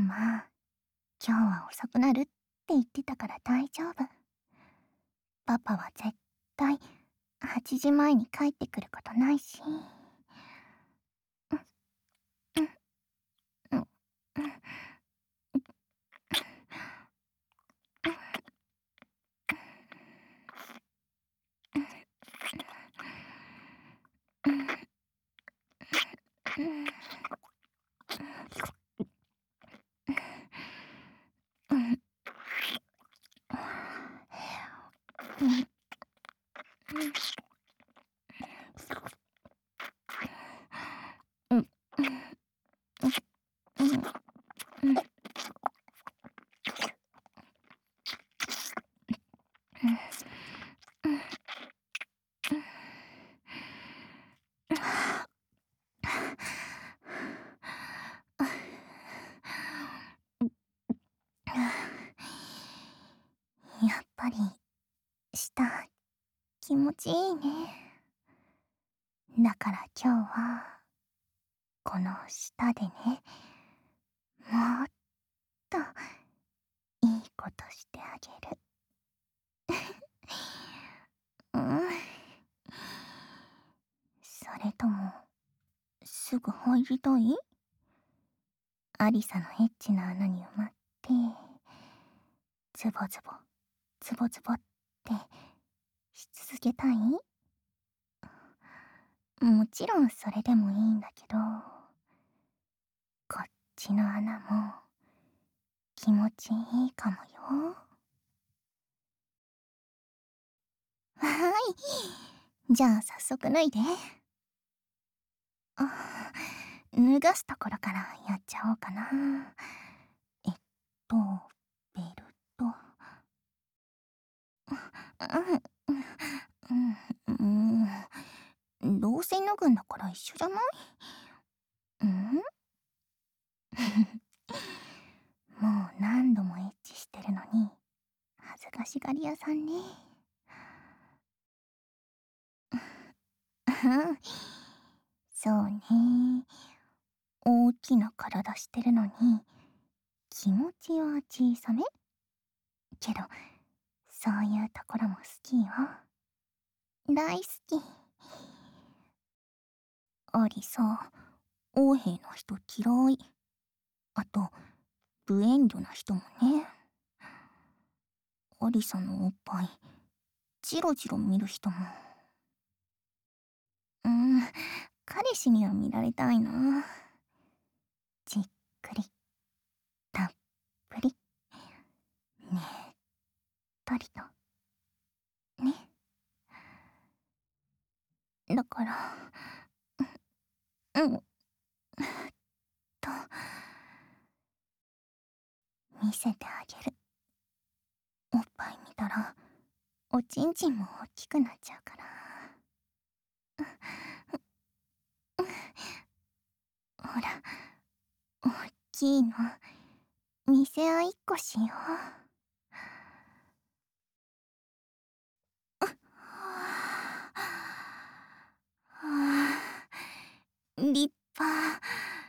まあ、今日は遅くなるって言ってたから大丈夫。パパは絶対8時前に帰ってくることないし。うん、うん、うん、うん、うん、うん、うん、うん、うん、うん、やっぱり、舌、気持ちいいね。だから今日は、この舌でね、もっといいことしてあげる。うん。それとも、すぐ入りたい？アリサのエッチな穴に埋まって、ズボズボ、ズボズボってし続けたい？もちろんそれでもいいんだけど、こっちの穴も気持ちいいかもよ。はーい。じゃあ早速脱いで。あ、脱がすところからやっちゃおうかな。えっと、ベルト。うん、どうせ脱ぐんだから一緒じゃない？うん。もう何度もエッチしてるのに、恥ずかしがり屋さんね。そうね。大きな体してるのに、気持ちは小さめけど、そういうところも好きよ。大好き。アリさ、横柄な人嫌い。あと、無遠慮な人もね。アリさんのおっぱい、ジロジロ見る人も。彼氏には見られたいな。じっくり、たっぷり、ねったりと。ね。だから、うん、と、見せてあげる。おっぱい見たら、おちんちんも大きくなっちゃうから。ほら、おっきいの、見せ合いっこしよう。立派。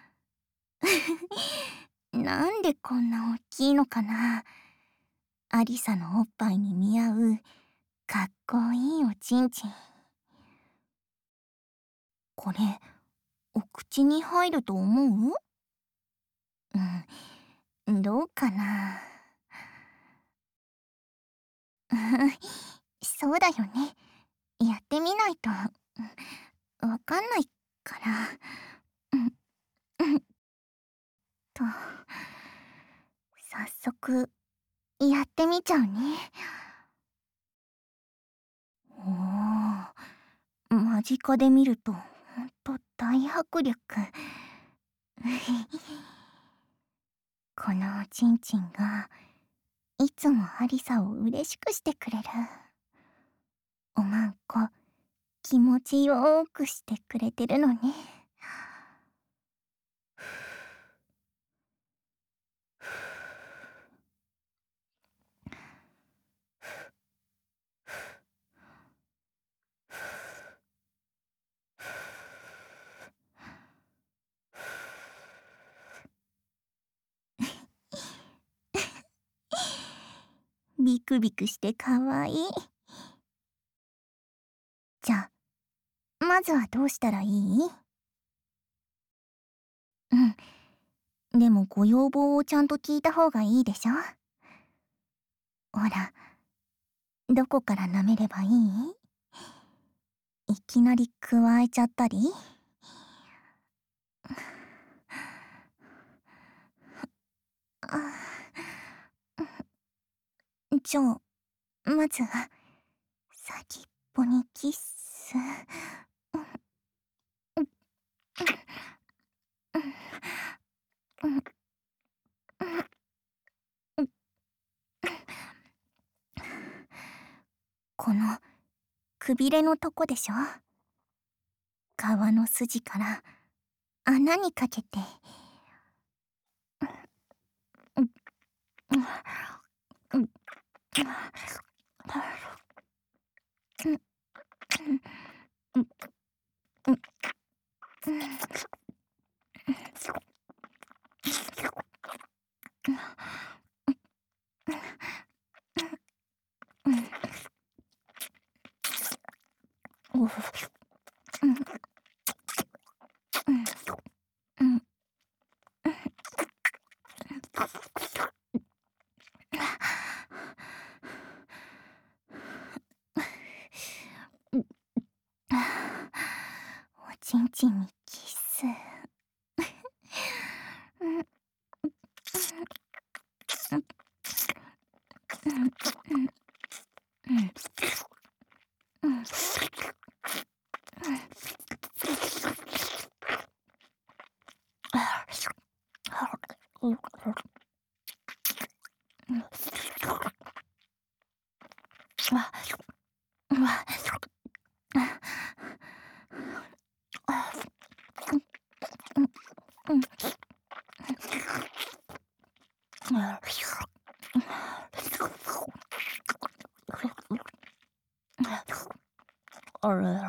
なんでこんな大きいのかな。アリサのおっぱいに見合うかっこいいおちんちん。これお口に入ると思う？どうかな。そうだよね。やってみないとわかんないから。うんうんと、早速やってみちゃうね。おー、間近で見るとほんと大迫力。このおちんちんがいつもアリサを嬉しくしてくれる。おまんこ気持ちよくしてくれてるのね。 ビクビクしてかわいい。じゃあ、まずはどうしたらいい？でもご要望をちゃんと聞いた方がいいでしょ？ほら、どこから舐めればいい？いきなりくわえちゃったり？じゃあ、まずは、先っぽにキッス。この、くびれのとこでしょ？皮の筋から穴にかけて。おちんちんにキス。あれ。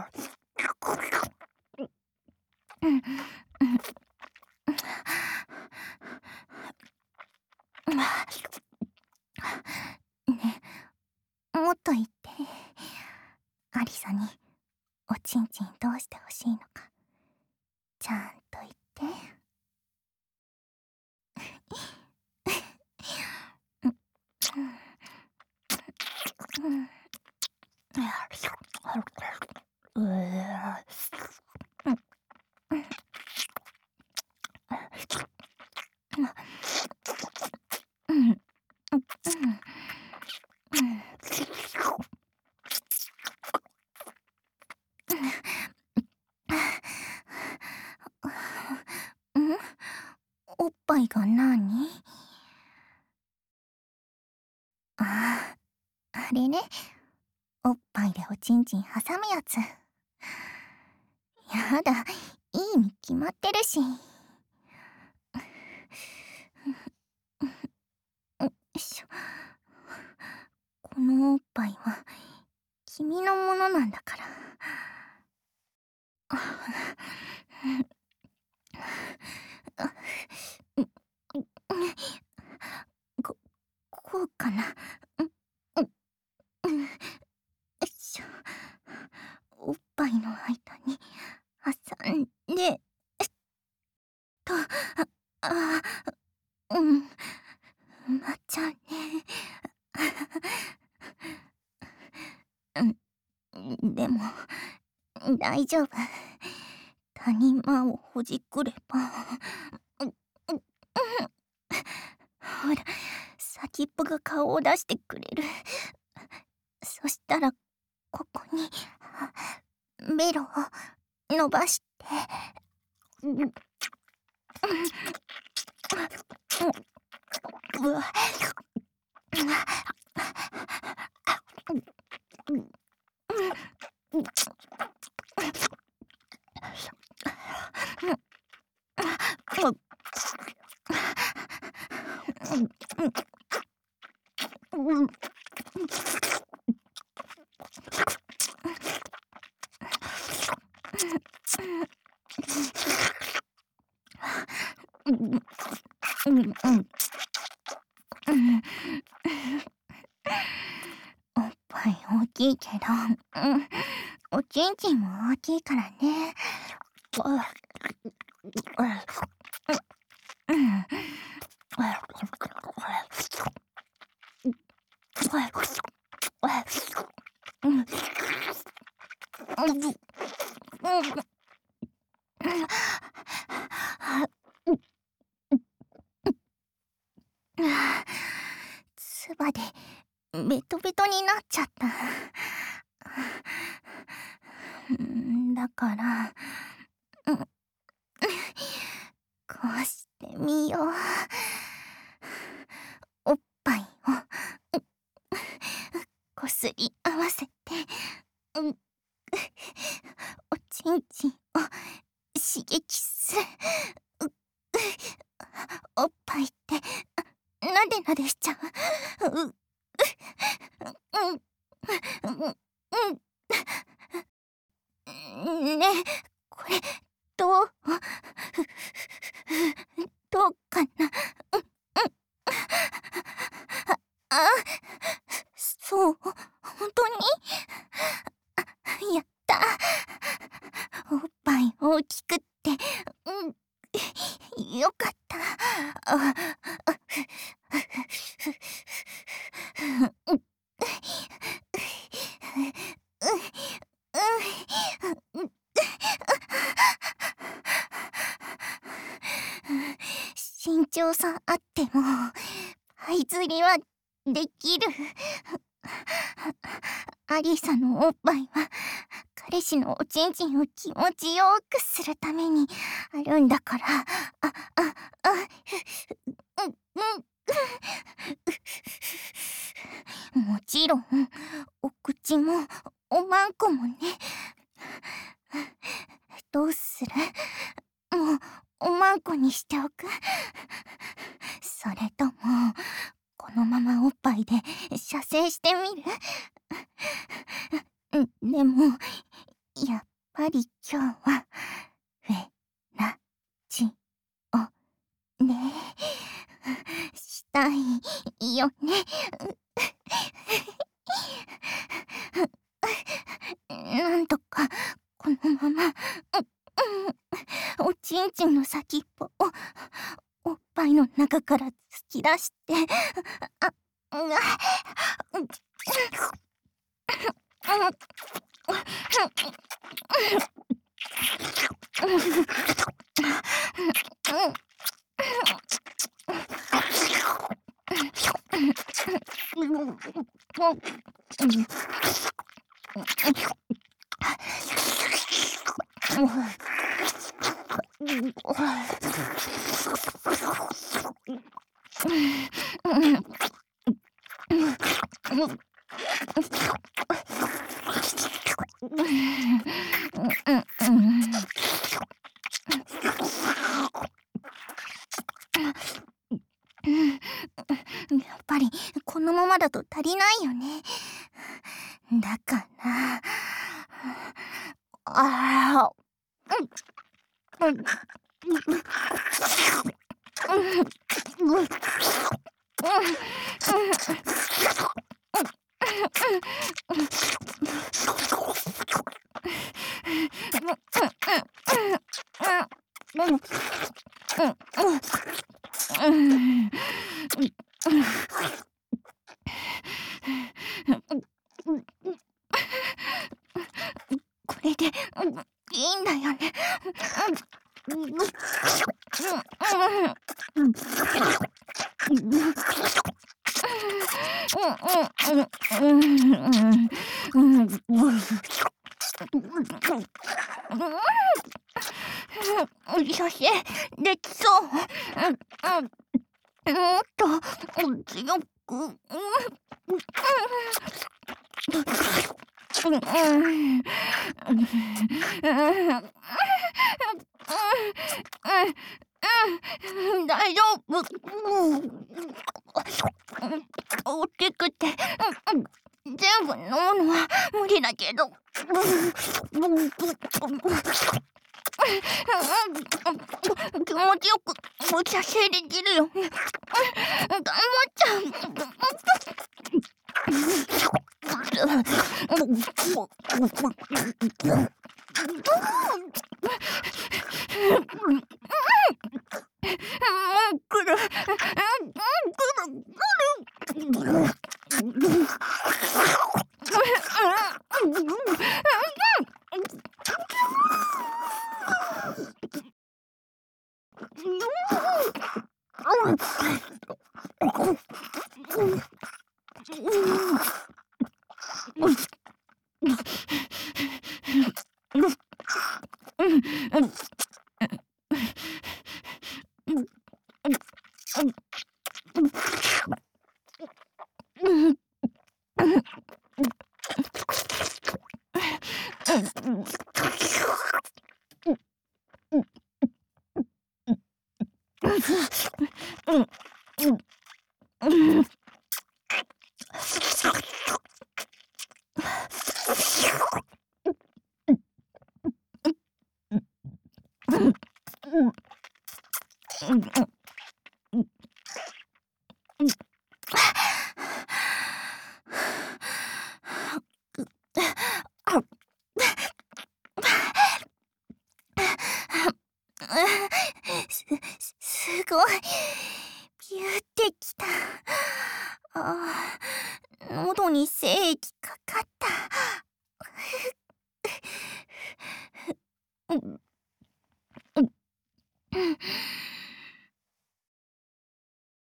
ねえ、もっと言って。アリサにおちんちんどうしてほしいのか、ちゃんと言って。おっぱいがなに？ああ、あれね。おっぱいでおちんちん挟むやつ。やだ、いいに決まってるし。よいしょ。このおっぱいは君のものなんだから。こ、こうかな。よいしょ。おっぱいの間に挟んで、と、あ、まっちゃうね。でも、大丈夫。谷間をほじくれば。ほら、先っぽが顔を出してくれる。そしたら、ここに、ベロを伸ばして。うわ。 きいけど、おちんちんも大きいからね。つばでベトベトになっちゃった。だから、こうしてみよう。おっぱいをこすり合わせて、おちんちんを刺激する。おっぱいってなでなでしちゃう。ねえ、これどうどうかな。そう、本当にやった。おっぱい大きくって、よかった。身長差あっても這いずりはできる。アリサのおっぱいは彼氏のおちんちんを気持ちよくするためにあるんだから。もちろんお口もおまんこもね。どうする？もうおまんこにしておく？それともこのままおっぱいで射精してみる？でもやっぱり今日はフェラチオねしたいよね。なんとかこのままおちんちんの先っぽをおっぱいの中から突き出して、やっぱりこのままだと足りないよね。だからこれでいいんだよね。写真できそう。もっと強く。大丈夫。大きくて全部飲むのは無理だけど。気持ちよく射精できるよね。頑張っちゃう。 すごい。ビューってきた。喉に精